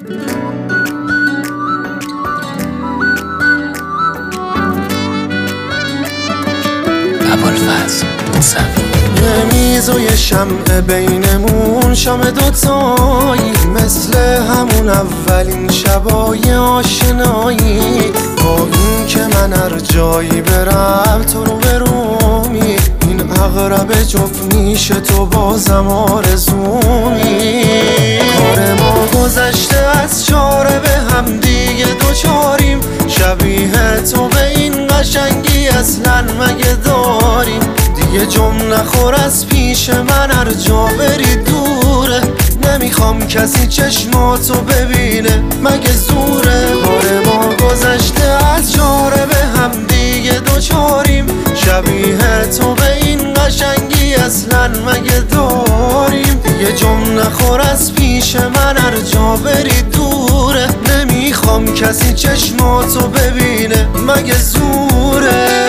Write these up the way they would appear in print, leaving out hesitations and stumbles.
ابوالفضل موسوی. یه میز و یه شمع بینمون، شام دوتایی مثل همون اولین شبای آشنایی. با این که من هر جایی برم تو رو برومی، این اغرب جفت میشه تو بازم آرزومی. کار ما گذشته از چاره به هم دیگه دوچاریم، شبیه تو به این قشنگی اصلا مگه داریم؟ دیگه جمع نخور از پیش من، هر جا بری دوره. نمیخوام کسی چشماتو ببینه مگه زوره؟ کار ما گذشته از چاره به هم دیگه دوچاریم، شبیه تو به این قشنگی اصلا مگه داریم؟ دیگه جمع نخور از پیش من، هر جا بری دوره. نمیخوام کسی چشماتو ببینه مگه زوره؟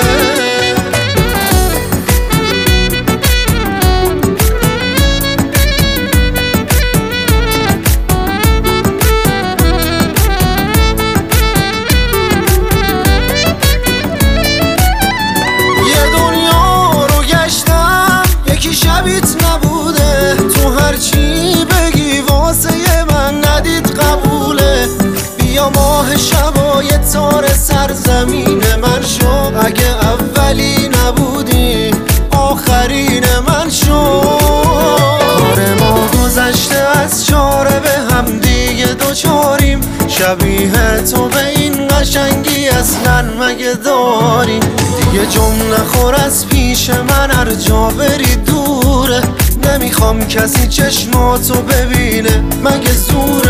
شبیت نبوده، تو هرچی بگی واسه من ندید قبوله. بیا ماه شبای تار سرزمین من شو، اگه اولی نبودی آخرین من شو. کار ما گذشته از چاره به هم دیگه دوچاریم، شبیه تو به این قشنگی اصلا مگه داریم؟ دیگه جمع نخور از پیش من، هر جا بری دوره. نمیخوام کسی چشماتو ببینه مگه زور؟